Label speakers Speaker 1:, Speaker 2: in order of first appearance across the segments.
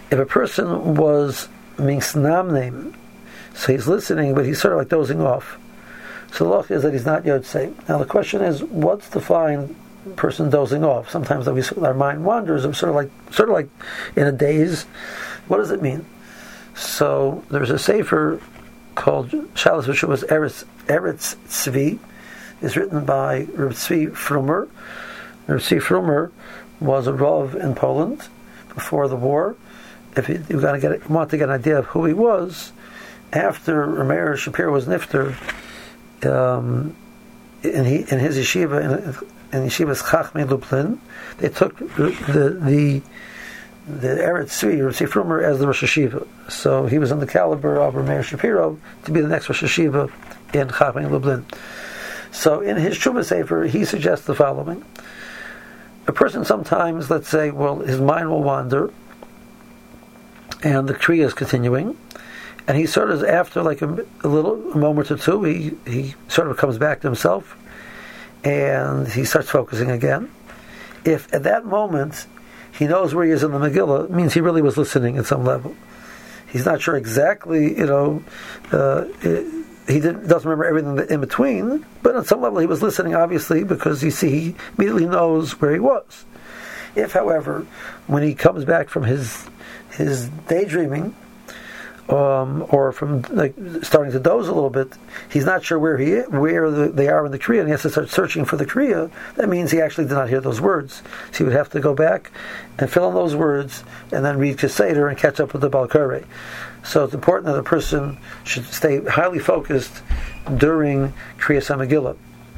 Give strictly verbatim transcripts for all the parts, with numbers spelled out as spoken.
Speaker 1: if a person was mingsnamnim, so he's listening, but he's sort of like dozing off. So the law is that he's not yotzei. Now the question is, what's the fine person dozing off? Sometimes that we, our mind wanders. I'm sort of like, sort of like in a daze. What does it mean? So there's a sefer called Shalos which was Eretz Eretz Tzvi. It's written by Reb Tzvi Frumer. Reb Tzvi Frumer was a Rav in Poland before the war. If you, you gotta get, want to get an idea of who he was, after Rameir Shapir was nifter, um, in, he, in his yeshiva, in, in yeshiva's Chachmei Lublin, they took the the the Eretz Tzvi, Reb Tzvi Frumer, as the Rosh Yeshiva. So he was on the caliber of Rameir Shapiro to be the next Rosh Yeshiva in Chachmei Lublin. So in his Shuvah Sefer, he suggests the following. A person sometimes, let's say, well, his mind will wander, and the Kriya is continuing, and he sort of, after like a, a little a moment or two, he, he sort of comes back to himself, and he starts focusing again. If at that moment he knows where he is in the Megillah, it means he really was listening at some level. He's not sure exactly, you know, uh, it, he didn't, doesn't remember everything in between, but on some level he was listening, obviously, because you see, he immediately knows where he was. If, however, when he comes back from his his daydreaming, um, or from like starting to doze a little bit, he's not sure where he where the, they are in the Kriya, and he has to start searching for the Kriya. That means he actually did not hear those words. So he would have to go back and fill in those words, and then read Keseder and catch up with the Balkarei. So it's important that a person should stay highly focused during Kriyas HaMegillah.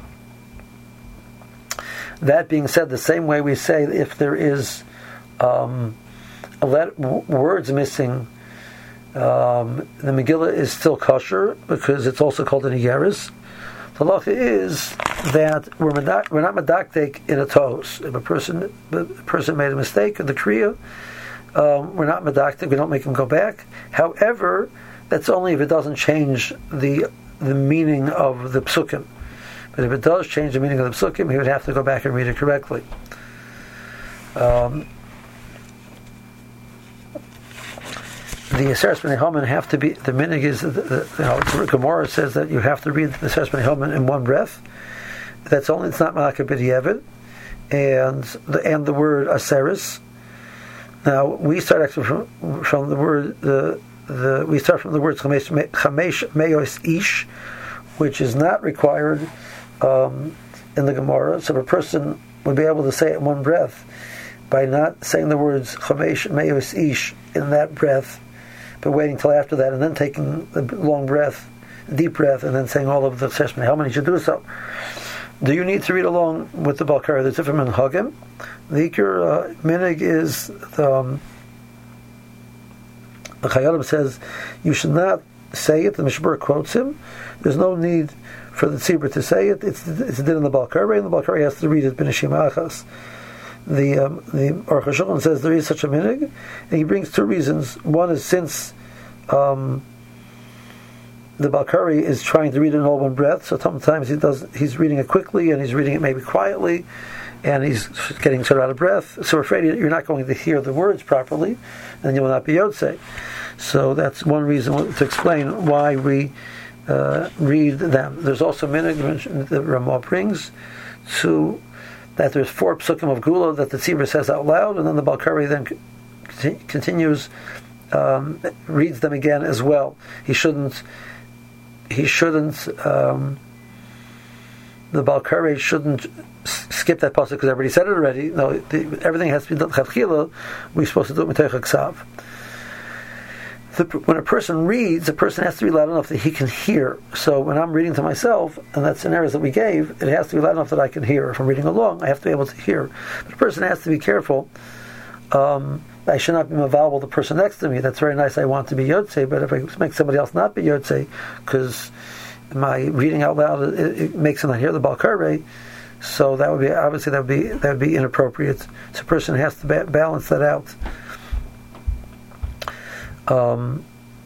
Speaker 1: That being said, the same way we say if there is um, a let, w- words missing, um, the Megillah is still kosher because it's also called an Igeris. The halacha is that we're, medak, we're not medaktek in a tos. If a person, a person made a mistake in the Kriya, Um, we're not medaktik, we don't make him go back. However, that's only if it doesn't change the the meaning of the psukim. But if it does change the meaning of the psukim, he would have to go back and read it correctly. Um, the Aseres B'nai Haman have to be, the minig is, the, the, you know, Gemara says that you have to read the Aseres B'nai Haman in one breath. That's only, it's not Malaka B'diavad. And the, and the word Aseres. Now we start actually from, from the word the the we start from the words chamesh meyos ish, which is not required um, in the Gemara. So a person would be able to say it in one breath by not saying the words chamesh meyos ish in that breath, but waiting till after that and then taking the long breath, deep breath, and then saying all of the seshman. How many should do so? Do you need to read along with the Balkara? There's different minhagim. The Iker uh, minig is the, um, the Chayalim says you should not say it. The Mishmur quotes him. There's no need for the tzibur to say it. It's it's did in the Balkara, and the Balkara has to read it b'neshima achas. The um, the Aruch HaShulchan says there is such a minig, and he brings two reasons. One is since um, the Balkari is trying to read it in all one breath, so sometimes he does. He's reading it quickly, and he's reading it maybe quietly, and he's getting sort of out of breath. So we're afraid you're not going to hear the words properly, and you will not be yotzei. So that's one reason to explain why we uh, read them. There's also minig that Ramah brings to that there's four psukim of Gula that the tzibur says out loud, and then the Balkari then c- continues, um, reads them again as well. He shouldn't. He shouldn't. Um, the Balkari shouldn't skip that pasuk because everybody said it already. No, the, everything has to be done. Chatchila, we're supposed to do it mitoich haksav. When a person reads, a person has to be loud enough that he can hear. So when I'm reading to myself, and that's scenarios that we gave, it has to be loud enough that I can hear. If I'm reading along, I have to be able to hear. But a person has to be careful. Um, I should not be mavalable the person next to me. That's very nice. I want to be yotzei, but if I make somebody else not be yotzei, because my reading out loud it, it makes them not hear the Balkarei, so that would be obviously that would be that would be inappropriate. So a person has to ba- balance that out. Um,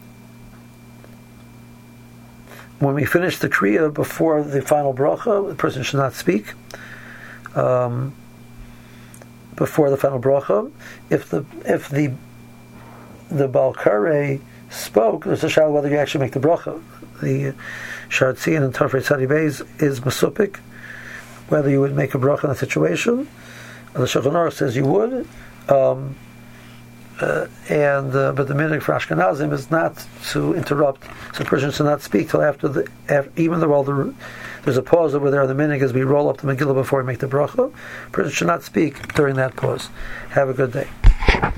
Speaker 1: when we finish the kriya before the final bracha, the person should not speak. Um, before the final bracha, if the if the the Balkare spoke, there's a shal whether you actually make the bracha. The Shartzian and Tafrei Tzadi Beis is Masupik, whether you would make a bracha in that situation. And the Shulchan Aruch says you would, um, uh, and uh, but the minhag for Ashkenazim is not to interrupt, so a person should not speak till after the, after, even though all the, there's a pause over there, the minhag is we roll up the Megillah before we make the bracha. A person should not speak during that pause. Have a good day.